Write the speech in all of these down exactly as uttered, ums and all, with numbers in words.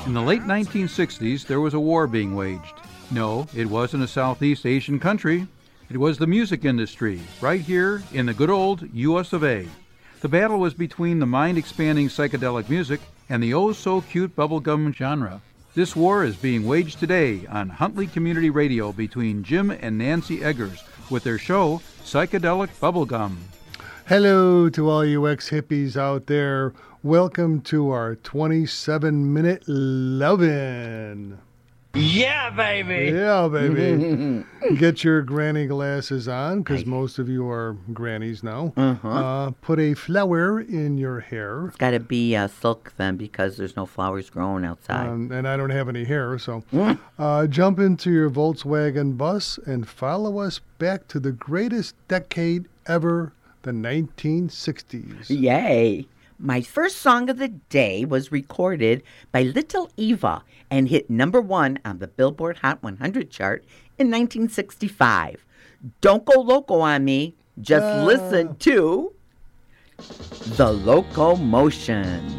In the late nineteen sixties, there was a war being waged. No, it wasn't a Southeast Asian country. It was the music industry, right here in the good old U S of A. The battle was between the mind-expanding psychedelic music and the oh-so-cute bubblegum genre. This war is being waged today on Huntley Community Radio between Jim and Nancy Eggers with their show, Psychedelic Bubblegum. Hello to all you ex-hippies out there. Welcome to our twenty-seven minute lovin'. Yeah, baby. Yeah, baby. Get your granny glasses on, because most of you are grannies now. Uh-huh. Uh, put a flower in your hair. It's got to be uh, silk then, because there's no flowers growing outside. Um, and I don't have any hair, so uh, jump into your Volkswagen bus and follow us back to the greatest decade ever, the nineteen sixties. Yay. My first song of the day was recorded by Little Eva and hit number one on the Billboard Hot one hundred chart in nineteen sixty-five. Don't go loco on me. Just Uh. listen to The Locomotion.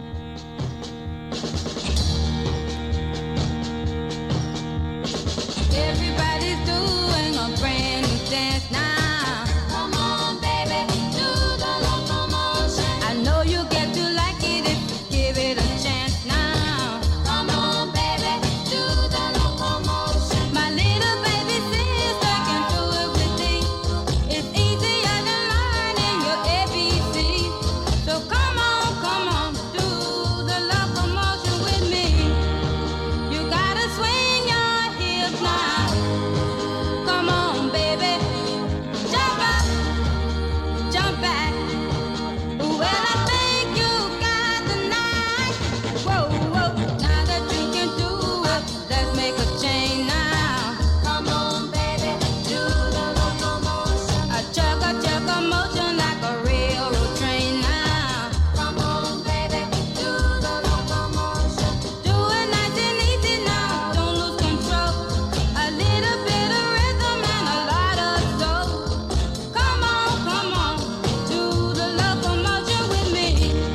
Everybody's doing a brand new dance now. Come on, baby, do the locomotion. I know you get to like it if you give it a chance now. Come on, baby, do the locomotion. My little baby sister can do it with me. It's easier than learning your A B C. So come on, come on, do the locomotion with me. You gotta swing your hips now. Come on, baby. Jump up, jump back. Well, I think you got the knack. Whoa, whoa. Now that you can do it, let's make a change now. Come on, baby. Do the locomotion. A chug a chug a motion like a railroad train now. Come on, baby. Do the locomotion. Do it nice and easy now. Don't lose control. A little bit of rhythm and a lot of soul. Come on, come on, do the locomotion with me.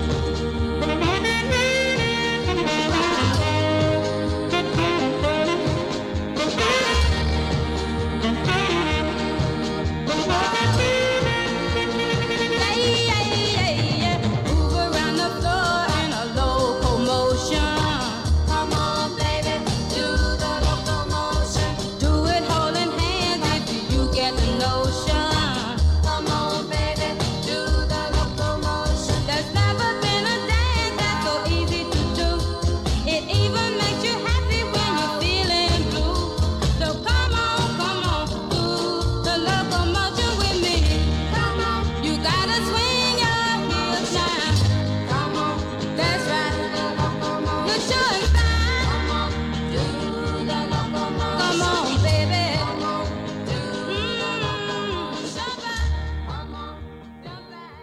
Yeah, yeah, yeah, yeah. Move around the floor in a locomotion. Come on, baby, do the locomotion. Do it holding hands if you get the notion. Come on, baby, do the locomotion. There's never been a dance that's so easy to do. It even makes you happy when you're feeling blue. So come on, come on, do the locomotion with me. Come on, you gotta swing your hips now. Come on, that's right. You're showing signs. Come on, do the locomotion. Come on, baby. Mm, jump up. Come on, jump back.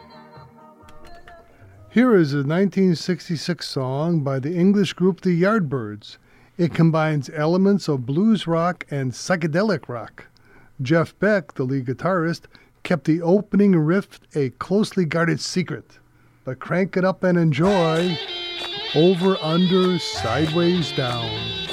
Here is a nineteen sixty-six song by the English group The Yardbirds. It combines elements of blues rock and psychedelic rock. Jeff Beck, the lead guitarist, kept the opening riff a closely guarded secret. But crank it up and enjoy Over, Under, Sideways, Down.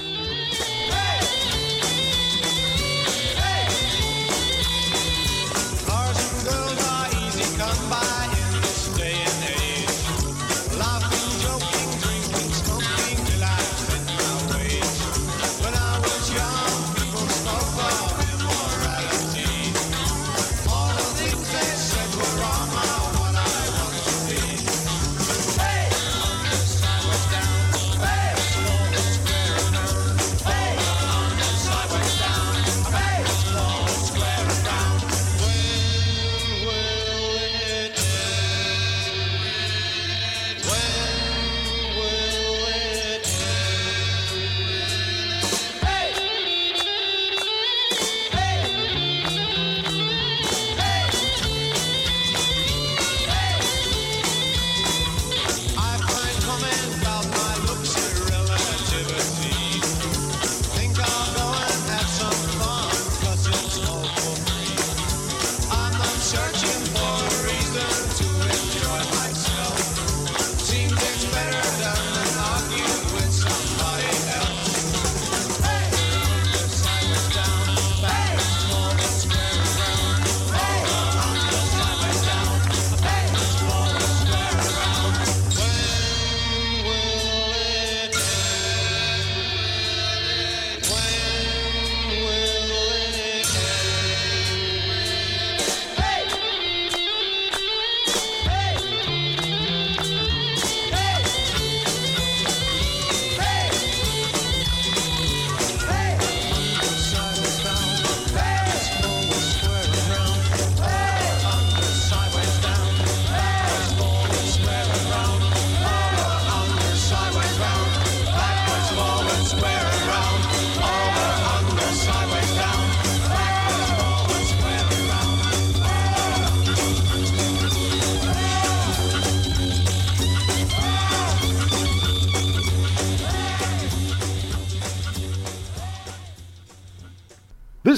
Cars and girls are easy come by in this day and age. Laughing, joking, drinking, smoking, relaxing my ways. When I was young, people spoke of immorality. All the things they said were wrong are what I want to be. Hey, sideways down, hey, slow and square and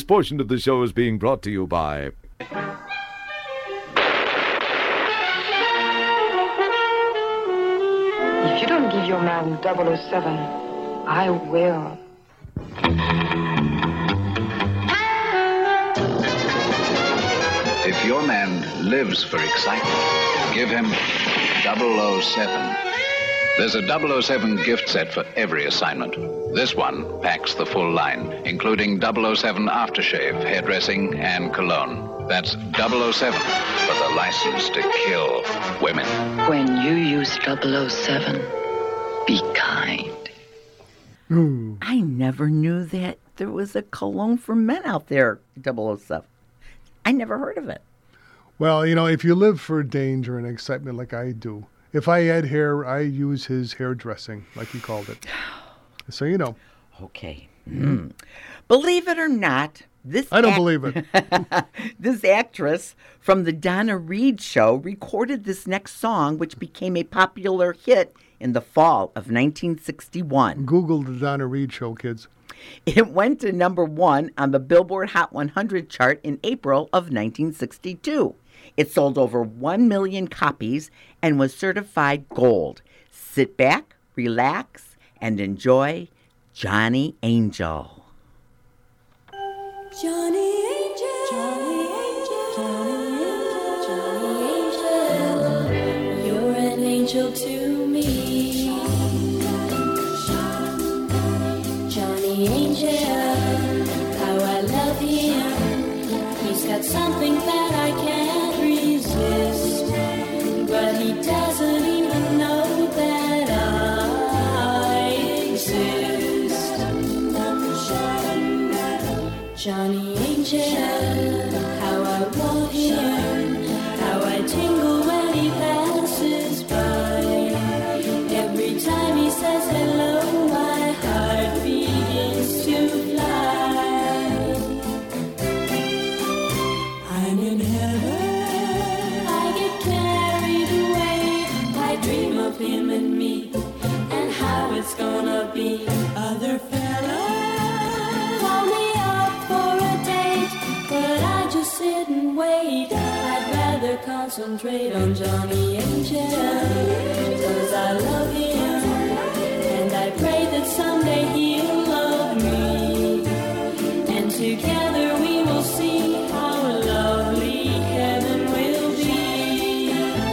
portion of the show is being brought to you by... If you don't give your man double oh seven, I will. If your man lives for excitement, give him double oh seven. There's a double oh seven gift set for every assignment. This one packs the full line, including double oh seven aftershave, hairdressing, and cologne. That's double oh seven for the license to kill women. When you use double oh seven, be kind. Ooh. I never knew that there was a cologne for men out there, double oh seven. I never heard of it. Well, you know, if you live for danger and excitement like I do, if I had hair, I use his hairdressing, like he called it. So you know. Okay. Mm. Believe it or not, this I don't act- believe it. this actress from the Donna Reed show recorded this next song, which became a popular hit in the fall of nineteen sixty-one. Google the Donna Reed show, kids. It went to number one on the Billboard Hot one hundred chart in April of nineteen sixty-two. It sold over one million copies and was certified gold. Sit back, relax, and enjoy Johnny Angel. Johnny Angel, Johnny Angel, Johnny Angel, Johnny Angel, you're an angel to me. Johnny Angel, how I love him. He's got something that I can't resist, but he doesn't even know that I exist. Johnny Angel, how I want him, how I tingle when he passes by. Every time he says hello, my heart begins to fly. I'm in heaven, I get carried away. I dream of him and me, and how it's gonna be. Other fellas call me up for a date, but I just sit and wait. I'd rather concentrate on Johnny Angel, 'cause I love him, and I pray that someday he'll love me, and together we will see how lovely heaven will be.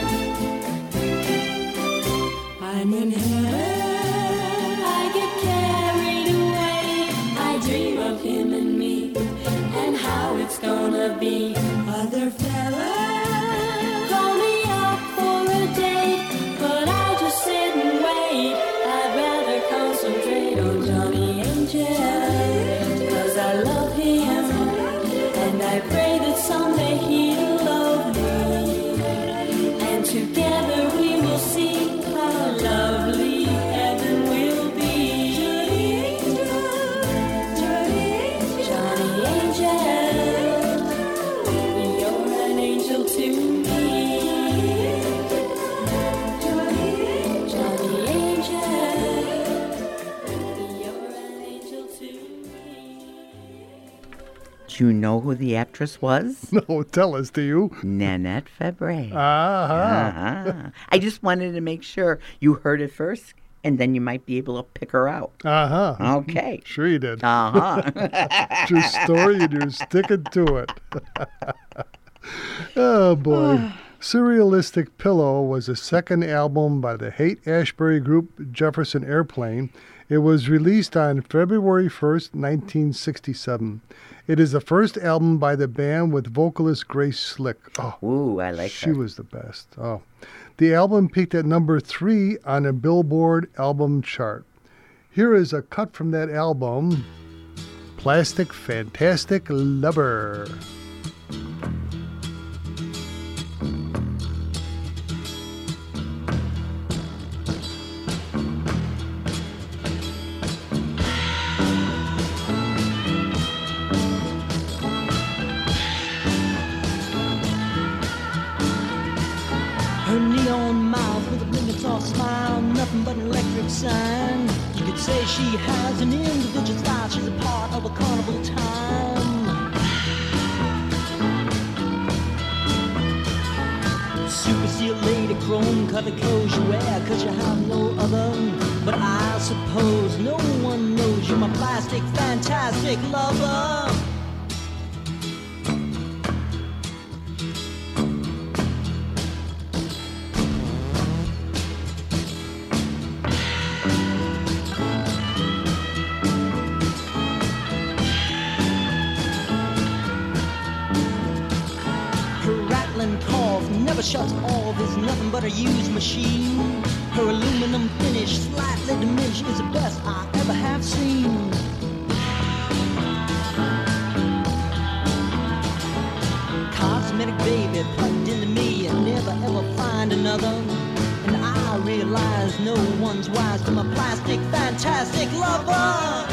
I'm in heaven, I get carried away. I dream of him and me, and how it's gonna be. Other fellas call me up for a date, but I just sit and wait. I'd rather concentrate on Johnny Angel, 'cause I love him, and I pray that someday he'll love me, and together we will see how lovely heaven will be. Johnny Angel, you're an angel to me. Johnny Angel, you're an angel to me. Do you know who the actress was? No, tell us, do you? Nanette Fabray. Uh-huh. Uh-huh. I just wanted to make sure you heard it first, and then you might be able to pick her out. Uh-huh. Okay. Sure you did. Uh-huh. True story, and you're sticking to it. Oh, boy. Surrealistic Pillow was the second album by the Haight-Ashbury group Jefferson Airplane. It was released on February first, nineteen sixty-seven. It is the first album by the band with vocalist Grace Slick. Oh, Ooh, I like she her. was the best. Oh, the album peaked at number three on a Billboard album chart. Here is a cut from that album, Plastic Fantastic Lover. Her neon mouth with a blumenthal smile, nothing but an electric sign. You could say she has an individual style. She's a part of a carnival time. See a lady chrome colored clothes you wear, cause you have no other. But I suppose no one knows you're my plastic, fantastic lover. Never shuts off, is nothing but a used machine. Her aluminum finish, slightly diminished, is the best I ever have seen. Cosmetic baby plugged into me and never ever find another. And I realize no one's wise to my plastic, fantastic lover.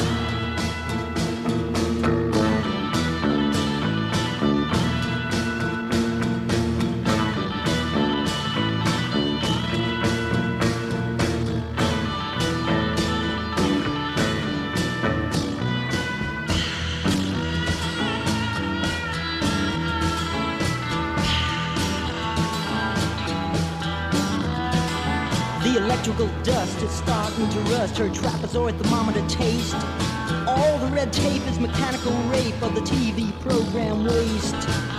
Electrical dust is starting to rust her trapezoid thermometer taste. All the red tape is mechanical rape of the T V program waste.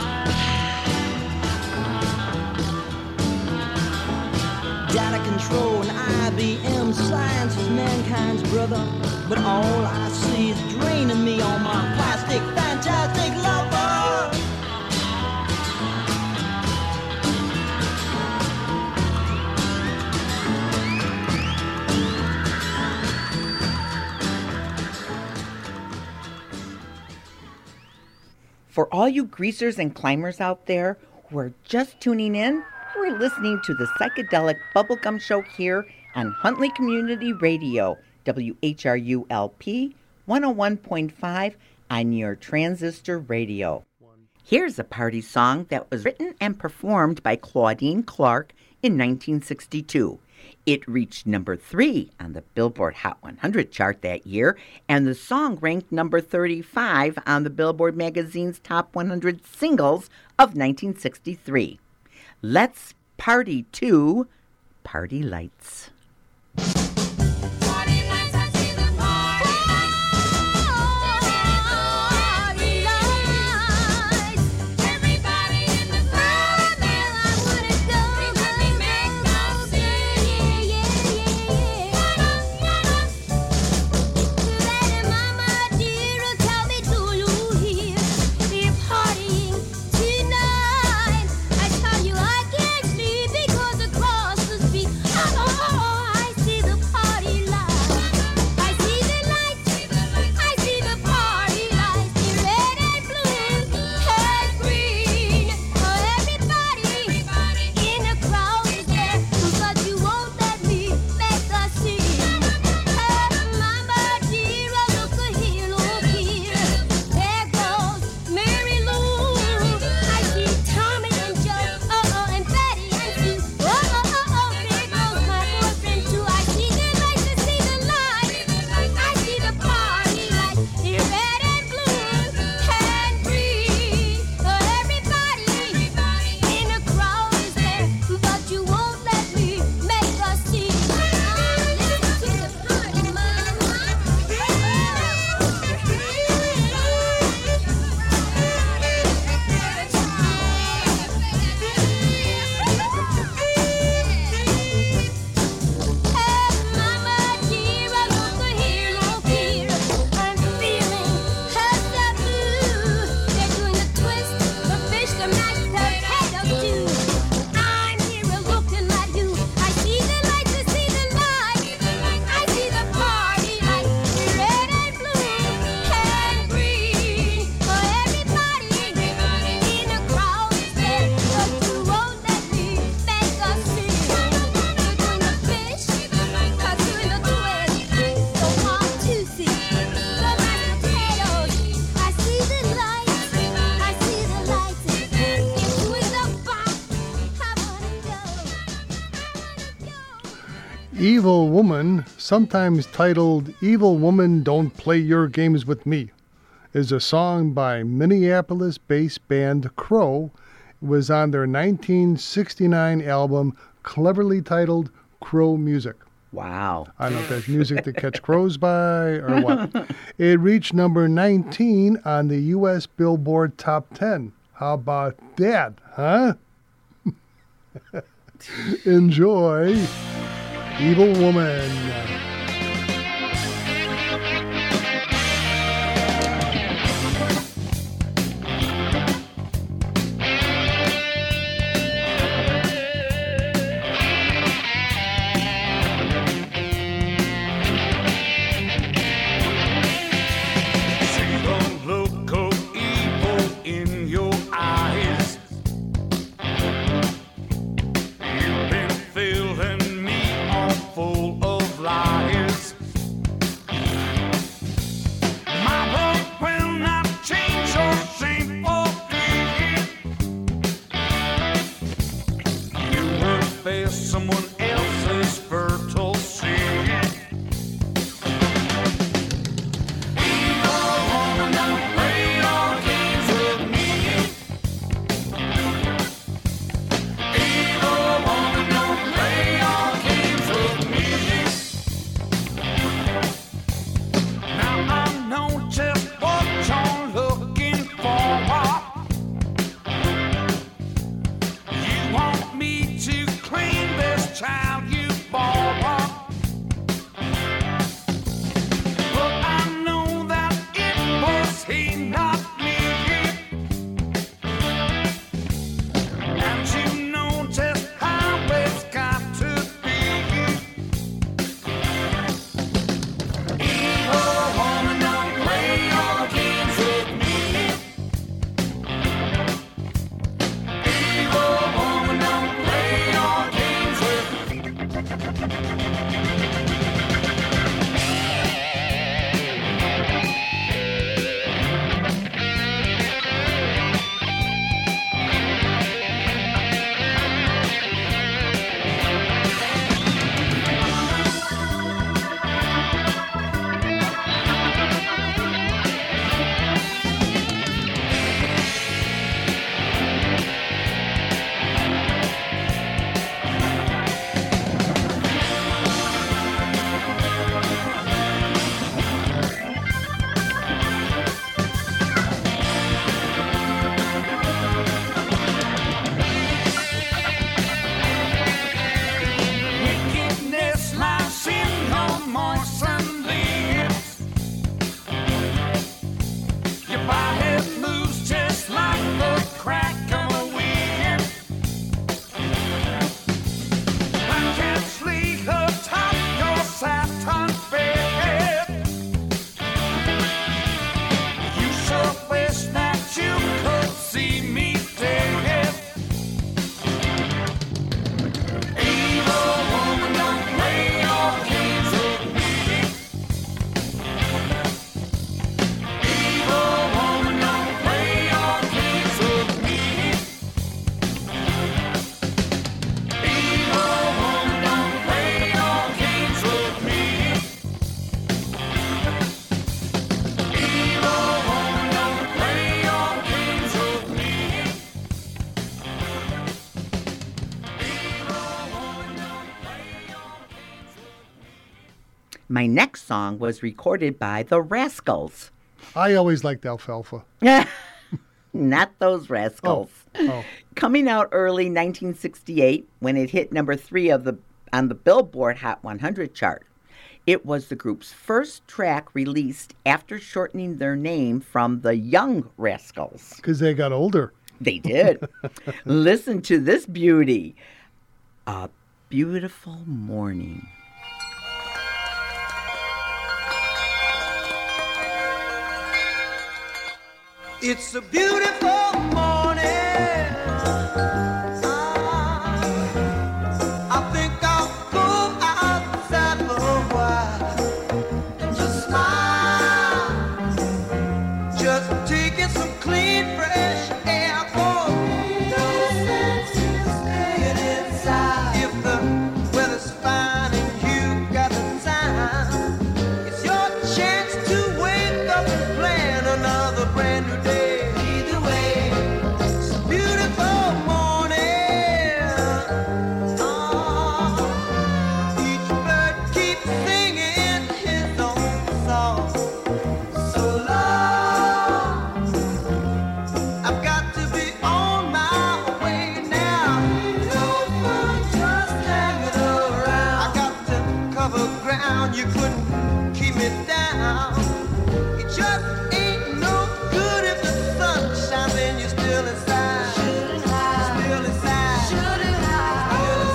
Data control and I B M, science is mankind's brother. But all I see is draining me on my plastic, fantastic lover. For all you greasers and climbers out there who are just tuning in, we're listening to the Psychedelic Bubblegum Show here on Huntley Community Radio, W H R U L P one oh one point five on your transistor radio. Here's a party song that was written and performed by Claudine Clark in nineteen sixty-two. It reached number three on the Billboard Hot one hundred chart that year, and the song ranked number thirty-five on the Billboard magazine's Top one hundred Singles of nineteen sixty-three. Let's party to Party Lights. Evil Woman, sometimes titled Evil Woman Don't Play Your Games With Me, is a song by Minneapolis-based band Crow was on their nineteen sixty-nine album, cleverly titled Crow Music. Wow. I don't know if that's music to catch crows by or what. It reached number nineteen on the U S Billboard Top ten. How about that, huh? Enjoy Evil Woman. See the look of evil in your eyes. You've been filling me all full of lies. My love will not change your shape or be. You will face someone else's fertile seed. Child you bought, but I know that it was he, not me. And you know just how it's got to be. Evil woman, don't play your games with me. Evil woman, don't play your games with me. Wickedness lies in your moistened lips. Your body moves just like the crack of a whip. I can't sleep atop your satin bed. You so wish that you could see me dead. Evil woman, don't play your games with me. Evil woman, don't play your games with me. Evil woman, don't play your games with me. Evil woman, don't play your games with me. My next song was recorded by the Rascals. I always liked Alfalfa. Not those Rascals. Oh. Coming out early nineteen sixty-eight when it hit number three of the on the Billboard Hot one hundred chart. It was the group's first track released after shortening their name from the Young Rascals. Because they got older. They did. Listen to this beauty. A Beautiful Morning. It's a beautiful morning. I think I'll go outside for a while and just smile. Just taking some clean, fresh air for no sense in staying inside. If the weather's fine and you got the time, it's your chance to wake up and plan another brand new day. Either way. around, you couldn't keep me down. It just ain't no good if the sun shines and you're still inside. Still inside. Still inside.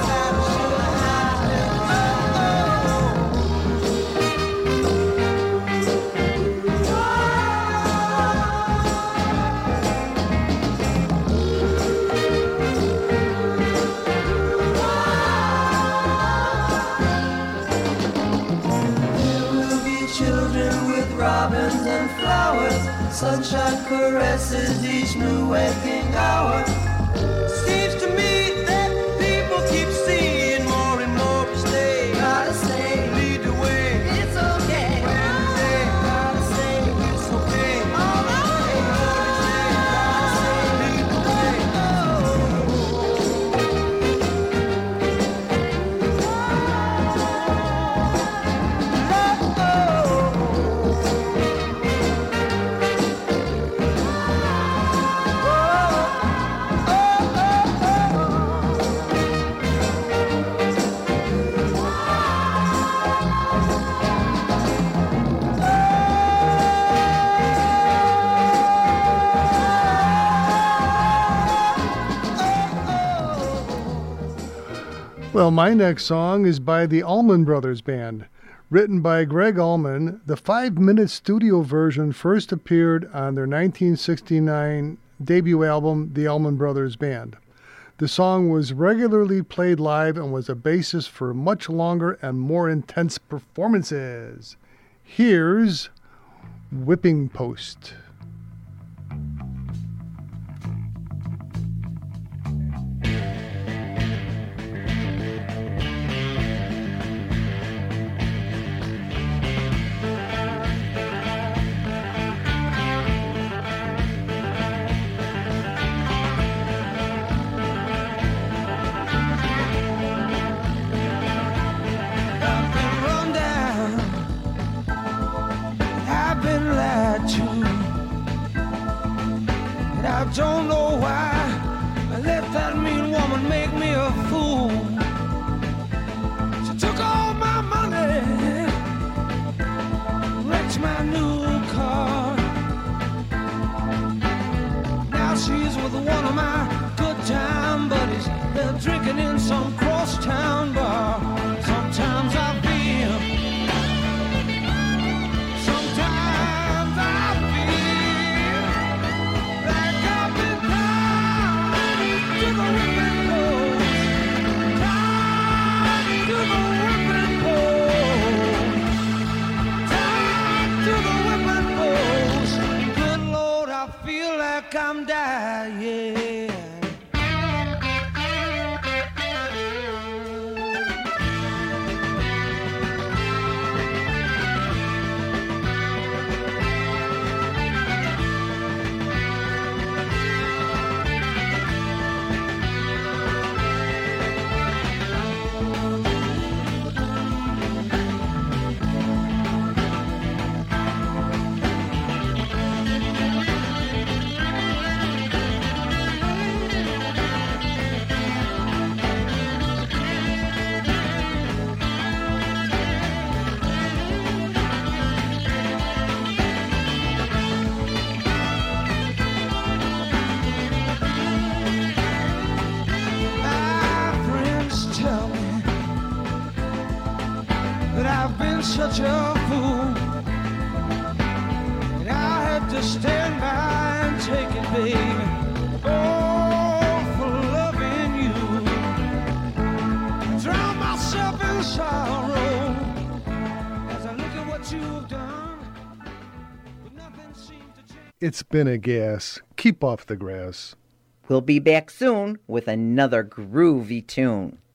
Robins and flowers, sunshine caresses each new waking hour. Seems to me that people keep seeing more and more each day. Gotta say, lead the way. It's okay. Wednesday, gotta say, it's okay. All right. Thursday, gotta say, lead the way. Well, my next song is by the Allman Brothers Band. Written by Greg Allman, the five-minute studio version first appeared on their nineteen sixty-nine debut album, The Allman Brothers Band. The song was regularly played live and was a basis for much longer and more intense performances. Here's Whipping Post. I don't know why I let that mean woman make me a fool. She took all my money, wrecked my new car. Now she's with one of my good time buddies. They're drinking in some crosstown bar. Sometimes I feel, sometimes I feel like I've been tied to the whipping post, tied to the whipping post, tied to the whipping post. Good Lord, I feel like I'm dying. Such a fool, and I had to stand by and take it, baby. Oh, for loving you, drown myself in sorrow as I look at what you've done, but nothing seems to change. It's been a gas. Keep off the grass. We'll be back soon with another groovy tune.